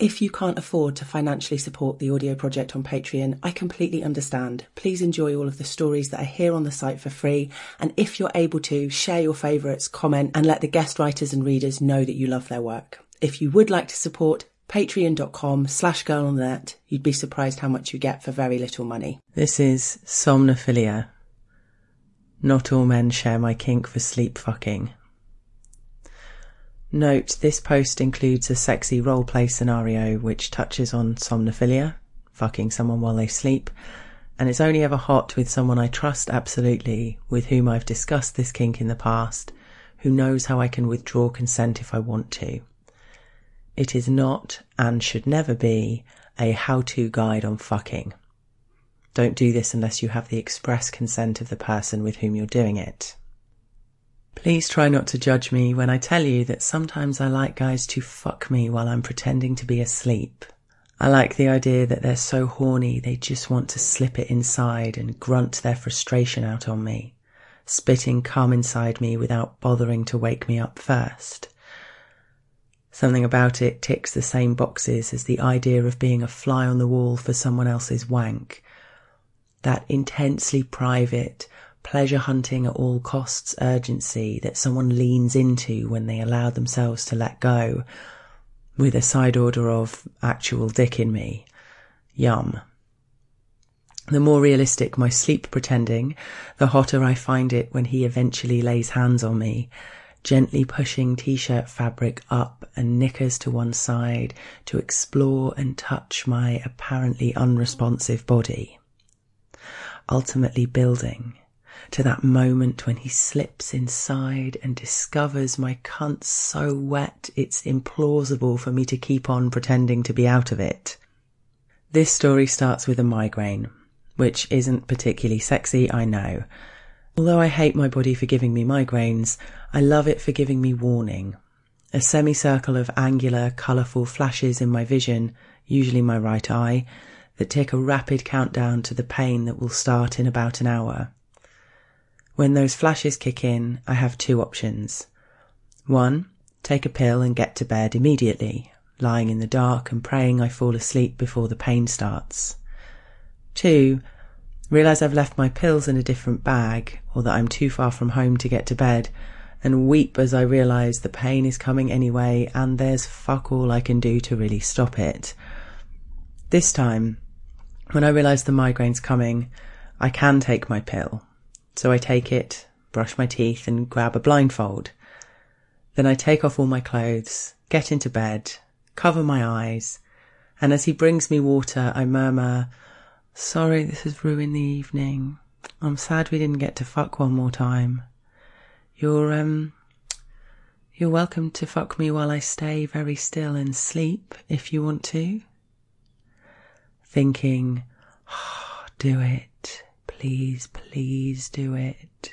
If you can't afford to financially support the audio project on Patreon, I completely understand. Please enjoy all of the stories that are here on the site for free. And if you're able to, share your favourites, comment, and let the guest writers and readers know that you love their work. If you would like to support, patreon.com/girlonthenet. You'd be surprised how much you get for very little money. This is Somnophilia. Not all men share my kink for sleep fucking. Note, this post includes a sexy roleplay scenario which touches on somnophilia, fucking someone while they sleep, and it's only ever hot with someone I trust absolutely, with whom I've discussed this kink in the past, who knows how I can withdraw consent if I want to. It is not, and should never be, a how-to guide on fucking. Don't do this unless you have the express consent of the person with whom you're doing it. Please try not to judge me when I tell you that sometimes I like guys to fuck me while I'm pretending to be asleep. I like the idea that they're so horny they just want to slip it inside and grunt their frustration out on me, spitting cum inside me without bothering to wake me up first. Something about it ticks the same boxes as the idea of being a fly on the wall for someone else's wank. That intensely private, pleasure hunting at all costs urgency that someone leans into when they allow themselves to let go, with a side order of actual dick in me. Yum. The more realistic my sleep pretending, the hotter I find it when he eventually lays hands on me, gently pushing t-shirt fabric up and knickers to one side to explore and touch my apparently unresponsive body. Ultimately building to that moment when he slips inside and discovers my cunt so wet it's implausible for me to keep on pretending to be out of it. This story starts with a migraine, which isn't particularly sexy, I know. Although I hate my body for giving me migraines, I love it for giving me warning. A semicircle of angular, colourful flashes in my vision, usually my right eye, that tick a rapid countdown to the pain that will start in about an hour. When those flashes kick in, I have two options. 1, take a pill and get to bed immediately, lying in the dark and praying I fall asleep before the pain starts. 2, realise I've left my pills in a different bag, or that I'm too far from home to get to bed, and weep as I realise the pain is coming anyway and there's fuck all I can do to really stop it. This time, when I realise the migraine's coming, I can take my pill. So I take it, brush my teeth and grab a blindfold. Then I take off all my clothes, get into bed, cover my eyes, and as he brings me water, I murmur, "Sorry this has ruined the evening. I'm sad we didn't get to fuck one more time. You're welcome to fuck me while I stay very still and sleep, if you want to." Thinking, "Oh, do it. Please, please do it."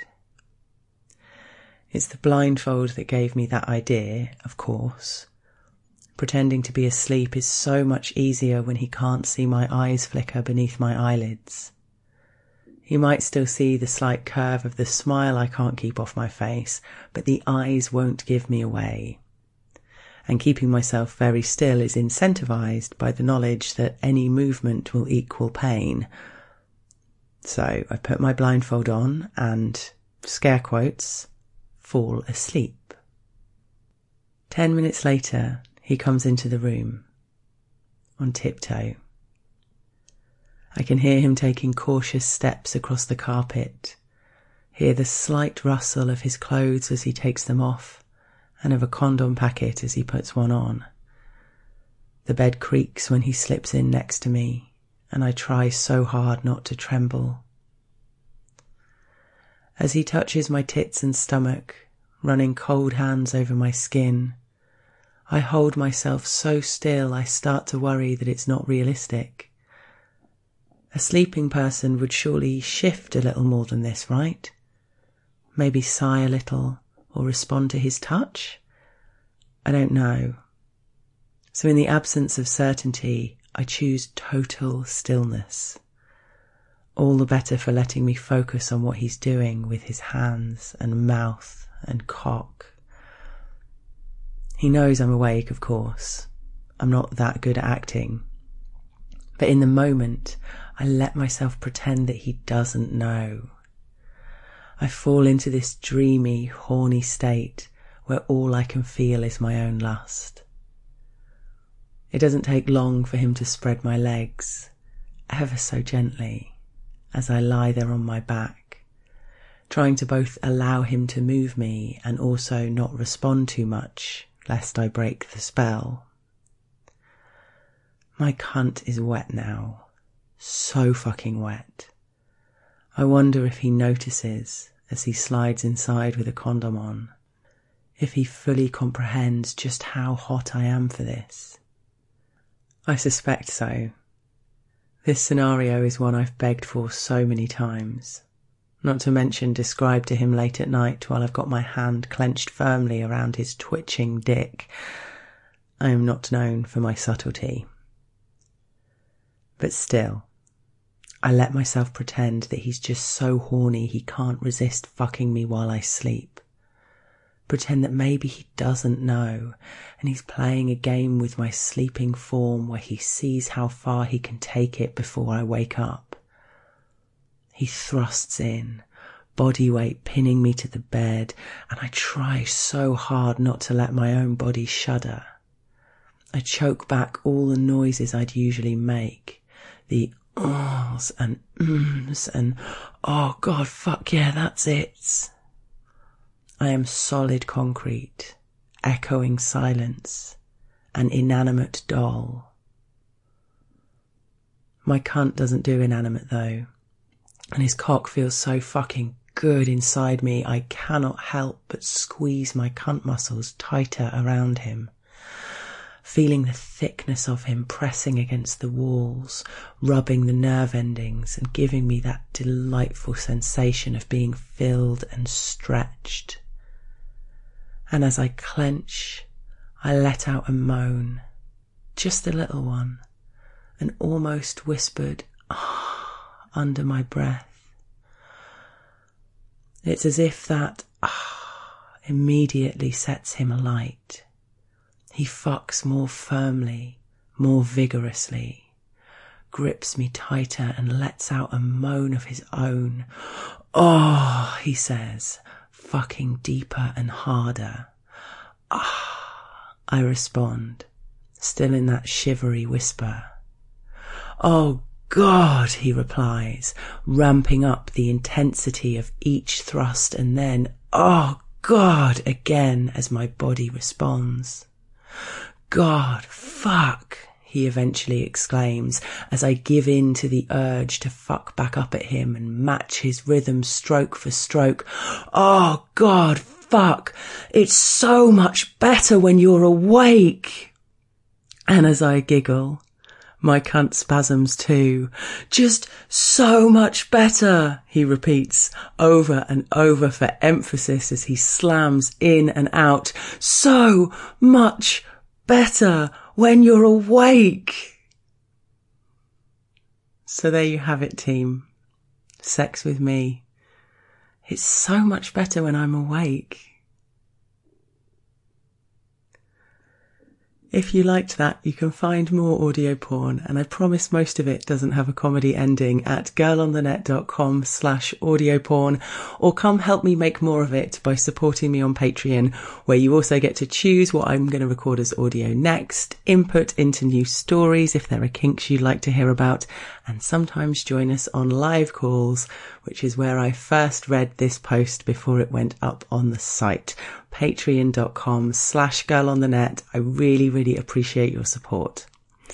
It's the blindfold that gave me that idea, of course. Pretending to be asleep is so much easier when he can't see my eyes flicker beneath my eyelids. He might still see the slight curve of the smile I can't keep off my face, but the eyes won't give me away. And keeping myself very still is incentivized by the knowledge that any movement will equal pain. So I put my blindfold on and, scare quotes, fall asleep. 10 minutes later, he comes into the room, on tiptoe. I can hear him taking cautious steps across the carpet, hear the slight rustle of his clothes as he takes them off, and of a condom packet as he puts one on. The bed creaks when he slips in next to me, and I try so hard not to tremble. As he touches my tits and stomach, running cold hands over my skin, I hold myself so still I start to worry that it's not realistic. A sleeping person would surely shift a little more than this, right? Maybe sigh a little or respond to his touch? I don't know. So in the absence of certainty, I choose total stillness. All the better for letting me focus on what he's doing with his hands and mouth and cock. He knows I'm awake, of course. I'm not that good at acting. But in the moment, I let myself pretend that he doesn't know. I fall into this dreamy, horny state where all I can feel is my own lust. It doesn't take long for him to spread my legs, ever so gently, as I lie there on my back, trying to both allow him to move me and also not respond too much, lest I break the spell. My cunt is wet now. So fucking wet. I wonder if he notices as he slides inside with a condom on, if he fully comprehends just how hot I am for this. I suspect so. This scenario is one I've begged for so many times, not to mention described to him late at night while I've got my hand clenched firmly around his twitching dick. I am not known for my subtlety. But still, I let myself pretend that he's just so horny he can't resist fucking me while I sleep. Pretend that maybe he doesn't know and he's playing a game with my sleeping form where he sees how far he can take it before I wake up. He thrusts in, body weight pinning me to the bed, and I try so hard not to let my own body shudder. I choke back all the noises I'd usually make, the ahs and ums and oh god, fuck yeah, that's it. I am solid concrete, echoing silence, an inanimate doll. My cunt doesn't do inanimate though, and his cock feels so fucking good inside me I cannot help but squeeze my cunt muscles tighter around him, feeling the thickness of him pressing against the walls, rubbing the nerve endings and giving me that delightful sensation of being filled and stretched. And as I clench, I let out a moan, just a little one, an almost whispered ah under my breath. It's as if that ah immediately sets him alight. He fucks more firmly, more vigorously, grips me tighter and lets out a moan of his own. Oh, he says, fucking deeper and harder. Ah, I respond, still in that shivery whisper. Oh God, he replies, ramping up the intensity of each thrust, and then, oh God, again as my body responds. God, fuck, he eventually exclaims as I give in to the urge to fuck back up at him and match his rhythm stroke for stroke. Oh God, fuck, it's so much better when you're awake. And as I giggle, my cunt spasms too. Just so much better, he repeats over and over for emphasis as he slams in and out. So much better when you're awake. So there you have it, team. Sex with me. It's so much better when I'm awake. If you liked that, you can find more audio porn, and I promise most of it doesn't have a comedy ending, at girlonthenet.com/audio porn, or come help me make more of it by supporting me on Patreon, where you also get to choose what I'm going to record as audio next, input into new stories if there are kinks you'd like to hear about, and sometimes join us on live calls, which is where I first read this post before it went up on the site. Patreon.com/girlonthenet. I really appreciate your support.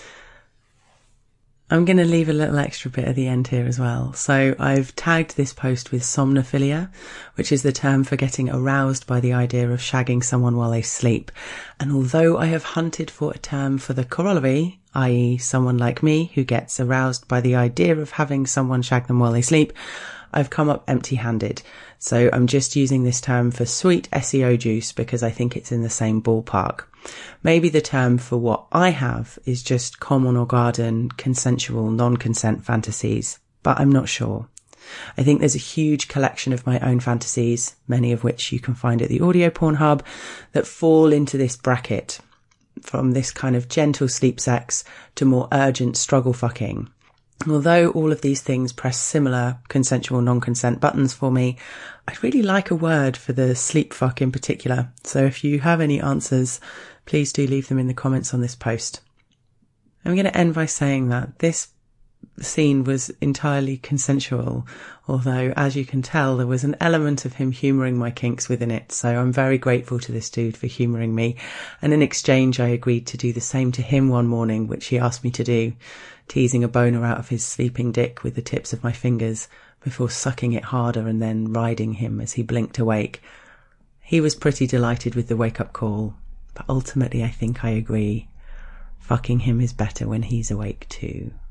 I'm going to leave a little extra bit at the end here as well. So I've tagged this post with somnophilia, which is the term for getting aroused by the idea of shagging someone while they sleep. And although I have hunted for a term for the corollary, i.e. someone like me who gets aroused by the idea of having someone shag them while they sleep, I've come up empty-handed. So I'm just using this term for sweet SEO juice because I think it's in the same ballpark. Maybe the term for what I have is just common or garden, consensual, non-consent fantasies, but I'm not sure. I think there's a huge collection of my own fantasies, many of which you can find at the Audio Porn Hub, that fall into this bracket. from this kind of gentle sleep sex to more urgent struggle fucking. Although all of these things press similar consensual non-consent buttons for me, I'd really like a word for the sleep fuck in particular. So if you have any answers, please do leave them in the comments on this post. I'm going to end by saying that this scene was entirely consensual, although as you can tell there was an element of him humouring my kinks within it, so I'm very grateful to this dude for humouring me, and in exchange I agreed to do the same to him one morning, which he asked me to do, teasing a boner out of his sleeping dick with the tips of my fingers before sucking it harder and then riding him as he blinked awake. He was pretty delighted with the wake-up call, but ultimately I think I agree. Fucking him is better when he's awake too.